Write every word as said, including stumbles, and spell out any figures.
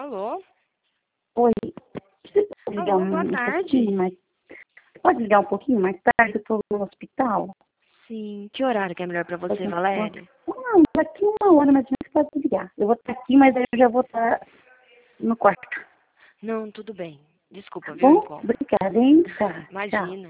Alô? Oi. Você pode ligar Alô, um, boa um tarde. pouquinho mais... Pode ligar um pouquinho mais tarde? Eu tô no hospital. Sim. Que horário que é melhor pra você, Valéria? Não, daqui uma hora mais ou menos pode ligar. Eu vou estar aqui, mas aí eu já vou estar no quarto. Não, tudo bem. Desculpa, Tá viu, o bom? incômodo. Obrigada, hein? Tá, tchau. Imagina.